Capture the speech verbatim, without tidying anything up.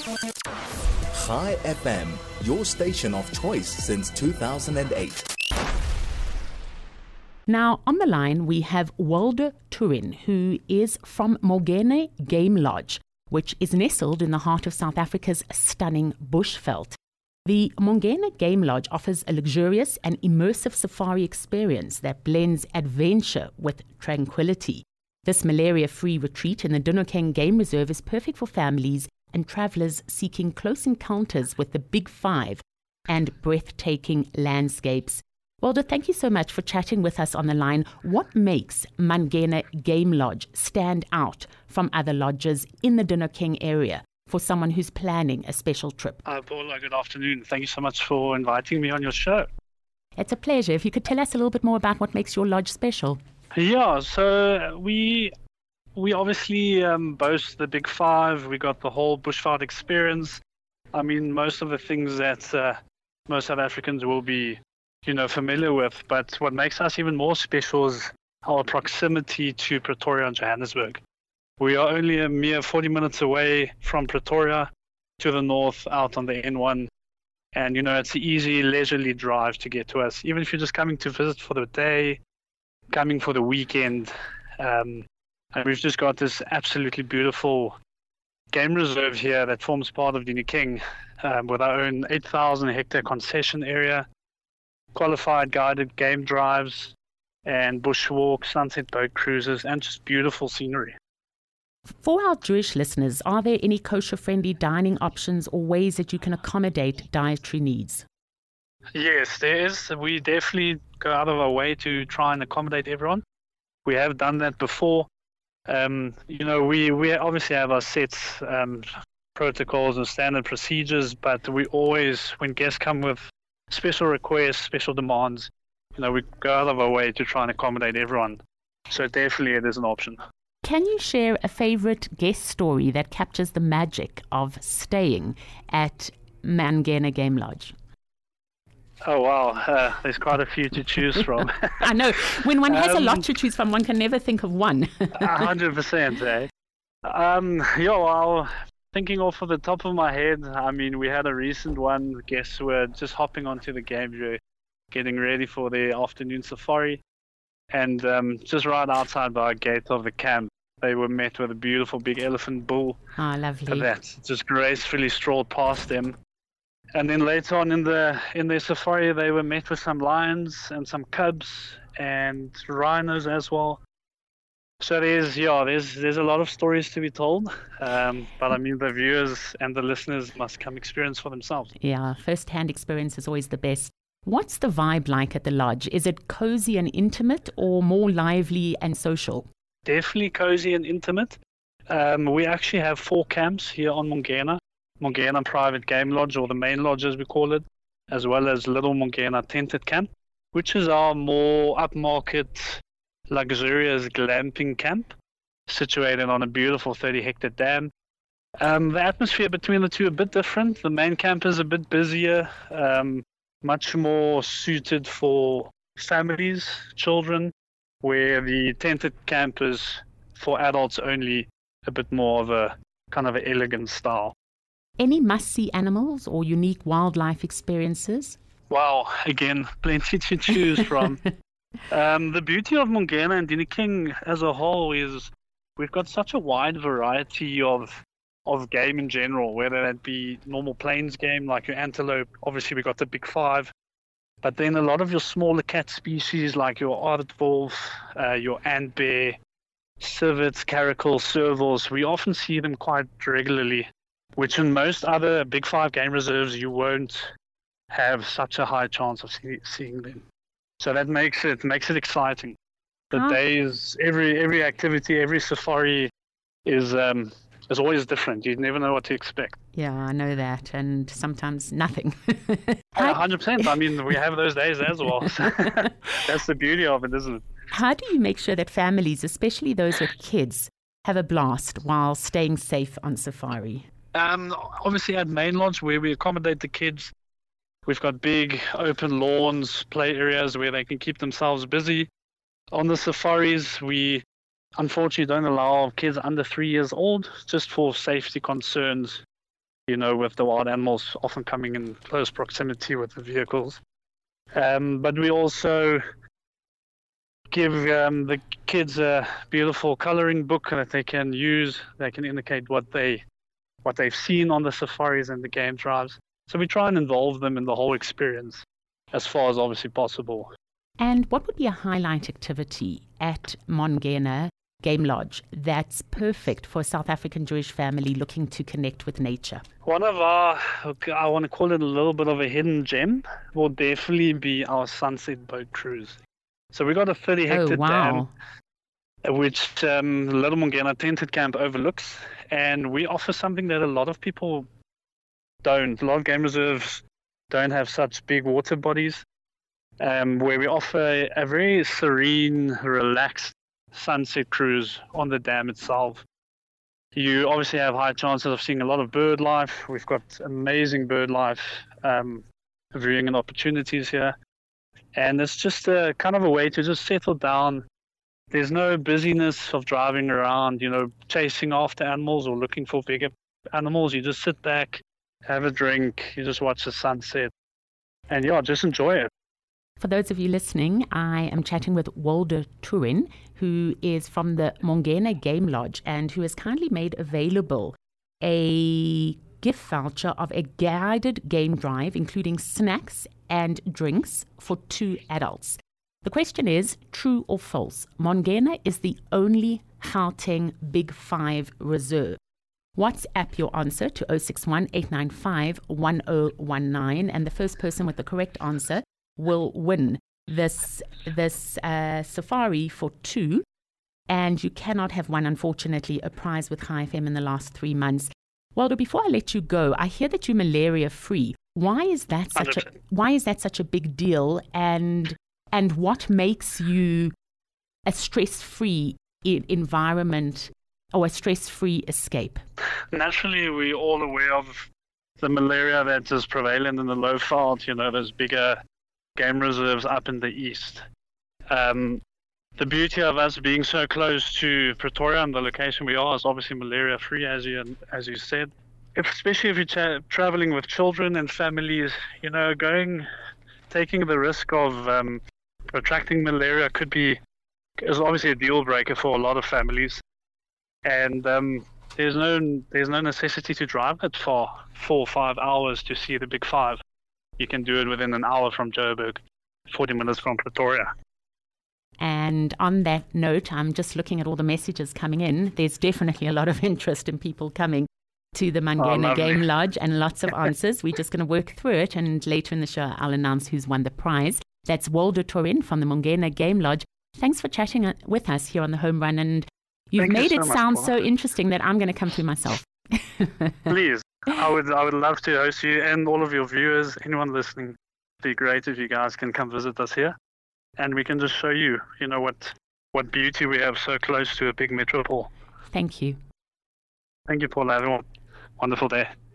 Chai F M, your station of choice since two thousand eight. Now, on the line, we have Waldo Turin, who is from Mongene Game Lodge, which is nestled in the heart of South Africa's stunning Bushveld. The Mongene Game Lodge offers a luxurious and immersive safari experience that blends adventure with tranquility. This malaria-free retreat in the Dinokeng Game Reserve is perfect for families and travelers seeking close encounters with the Big Five and breathtaking landscapes. Waldo, thank you so much for chatting with us on the line. What makes Mongene Game Lodge stand out from other lodges in the Dinokeng area for someone who's planning a special trip? Uh, Paula, good afternoon. Thank you so much for inviting me on your show. It's a pleasure. If you could tell us a little bit more about what makes your lodge special. Yeah, so we we obviously um, boast the Big Five. We got the whole Bushveld experience. I mean, most of the things that uh, most South Africans will be you know, familiar with, but what makes us even more special is our proximity to Pretoria and Johannesburg. We are only a mere forty minutes away from Pretoria to the north out on the N one. And, you know, it's an easy, leisurely drive to get to us. Even if you're just coming to visit for the day, coming for the weekend. Um, and we've just got this absolutely beautiful game reserve here that forms part of Dinokeng um, with our own eight thousand hectare concession area, qualified guided game drives and bushwalks, sunset boat cruises, and just beautiful scenery. For our Jewish listeners, are there any kosher-friendly dining options or ways that you can accommodate dietary needs? Yes, there is. We definitely go out of our way to try and accommodate everyone. We have done that before. Um, you know, we, we obviously have our set um, protocols and standard procedures, but we always, when guests come with special requests, special demands, you know, we go out of our way to try and accommodate everyone. So definitely it is an option. Can you share a favorite guest story that captures the magic of staying at Mongene Game Lodge? Oh, wow. Uh, there's quite a few to choose from. I know. When one has um, a lot to choose from, one can never think of one. one hundred percent, eh? Um, yeah, well, thinking off of the top of my head, I mean, we had a recent one. Guests were just hopping onto the game view, getting ready for their afternoon safari. And um, just right outside by our gate of the camp, they were met with a beautiful big elephant bull. Ah, oh, lovely. That just gracefully strolled past them. And then later on in the in their safari, they were met with some lions and some cubs and rhinos as well. So there's yeah, there's there's a lot of stories to be told, um, but I mean the viewers and the listeners must come experience for themselves. Yeah, first-hand experience is always the best. What's the vibe like at the lodge? Is it cozy and intimate, or more lively and social? Definitely cozy and intimate. Um, we actually have four camps here on Mongene. Mongene Private Game Lodge, or the main lodge as we call it, as well as Little Mongene Tented Camp, which is our more upmarket, luxurious glamping camp, situated on a beautiful thirty hectare dam. Um, the atmosphere between the two a bit different. The main camp is a bit busier, um, much more suited for families, children, where the tented camp is for adults only, a bit more of a kind of an elegant style. Any must-see animals or unique wildlife experiences? Wow, again, plenty to choose from. um, the beauty of Mongene and Dinokeng as a whole is we've got such a wide variety of of game in general, whether that be normal plains game like your antelope. Obviously, we got the Big Five, but then a lot of your smaller cat species like your aardwolf, uh, your ant bear, civets, caracals, servals. We often see them quite regularly, which in most other Big Five game reserves you won't have such a high chance of see, seeing them. So that makes it makes it exciting. The Huh? days, every every activity, every safari is um, is always different. You never know what to expect. Yeah, I know that, and sometimes nothing. one hundred percent. I mean, we have those days as well. So that's the beauty of it, isn't it? How do you make sure that families, especially those with kids, have a blast while staying safe on safari? Um, obviously, at Main Lodge, where we accommodate the kids, we've got big open lawns, play areas where they can keep themselves busy. On the safaris, we unfortunately don't allow kids under three years old, just for safety concerns. you know, with the wild animals often coming in close proximity with the vehicles. Um, but we also give um, the kids a beautiful coloring book that they can use. They can indicate what they what they've seen on the safaris and the game drives. So we try and involve them in the whole experience as far as obviously possible. And what would be a highlight activity at Mongena Game Lodge that's perfect for a South African Jewish family looking to connect with nature? One of our, I want to call it a little bit of a hidden gem, will definitely be our sunset boat cruise. So we got a thirty hectare oh, wow. dam, which um, Little Mongena Tented Camp overlooks. And we offer something that a lot of people don't. A lot of game reserves don't have such big water bodies, um, where we offer a very serene, relaxed sunset cruise on the dam itself. You obviously have high chances of seeing a lot of bird life. We've got amazing bird life um, viewing and opportunities here. And it's just a kind of a way to just settle down. There's no busyness of driving around, you know, chasing after animals or looking for bigger animals. You just sit back, have a drink, you just watch the sunset, and yeah, just enjoy it. For those of you listening, I am chatting with Waldo Turin, who is from the Mongena Game Lodge and who has kindly made available a gift voucher of a guided game drive, including snacks and drinks for two adults. The question is, true or false? Mongena is the only Gauteng Big Five reserve. WhatsApp your answer to zero six one, eight nine five, one zero one nine, and the first person with the correct answer will win this this uh, safari for two. And you cannot have won, unfortunately, a prize with Chai F M in the last three months. Waldo, before I let you go, I hear that you're malaria free. Why is that such a why is that such a big deal? And and what makes you a stress-free environment or a stress-free escape? Naturally, we're all aware of the malaria that is prevalent in the Lowveld, you know, those bigger game reserves up in the east. Um, the beauty of us being so close to Pretoria and the location we are is obviously malaria-free, as you as you said. If, especially if you're tra- traveling with children and families, you know, going, taking the risk of um, attracting malaria could be is obviously a deal breaker for a lot of families. And um, there's no there's no necessity to drive that far, four or five hours to see the Big Five. You can do it within an hour from Joburg, forty minutes from Pretoria. And on that note, I'm just looking at all the messages coming in. There's definitely a lot of interest in people coming to the Mongena oh, Game Lodge and lots of answers. We're just going to work through it, and later in the show, I'll announce who's won the prize. That's Waldo Turin from the Mongena Game Lodge. Thanks for chatting with us here on the Home Run, and you've Thank made you it so sound much, so interesting that I'm going to come through myself. Please, I would I would love to host you and all of your viewers, anyone listening. It'd be great if you guys can come visit us here, and we can just show you, you know, what what beauty we have so close to a big metropole. Thank you. Thank you, Paula. Have a wonderful day.